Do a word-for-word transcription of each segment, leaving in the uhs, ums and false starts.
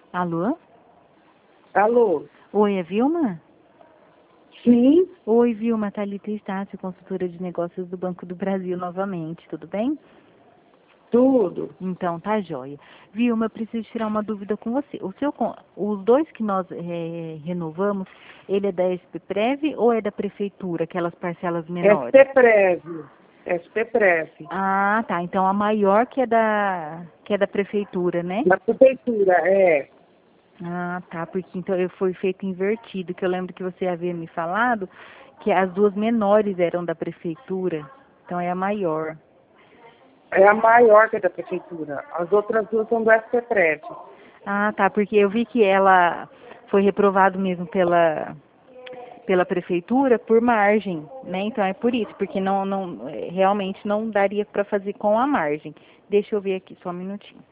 Alô? Alô? Oi, é Vilma? Sim, Oi, Vilma, Thalita Estácio, consultora de negócios do Banco do Brasil novamente, tudo bem? tudo. Então, tá joia. Vilma, eu preciso tirar uma dúvida com você. O seu, con- os dois que nós eh, renovamos, ele é da S P Prev ou é da Prefeitura, aquelas parcelas menores? SPPrev. SPPrev. Ah, tá. Então, a maior que é da, que é da Prefeitura, né? Da prefeitura, é. Ah, tá, porque então eu foi feito invertido, que eu lembro que você havia me falado que as duas menores eram da prefeitura, então é a maior. É a maior que é da prefeitura. As outras duas são do SPPrev. Ah, tá, porque eu vi que ela foi reprovado mesmo pela pela prefeitura por margem, né? Então é por isso, porque não não eh, realmente não daria para fazer com a margem. Deixa eu ver aqui só um minutinho.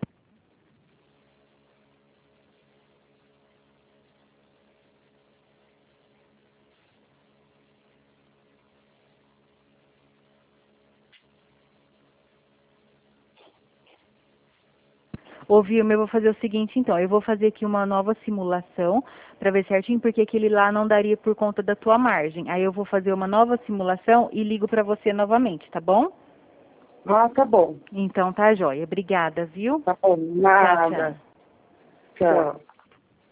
Ô, Vilma, eu vou fazer o seguinte, então, eu vou fazer aqui uma nova simulação para ver certinho, porque aquele lá não daria por conta da tua margem. Aí eu vou fazer uma nova simulação e ligo para você novamente, tá bom? Ah, tá bom. Então tá joia. Obrigada, viu? Tá bom. Tchau, tchau. Nada. Tchau.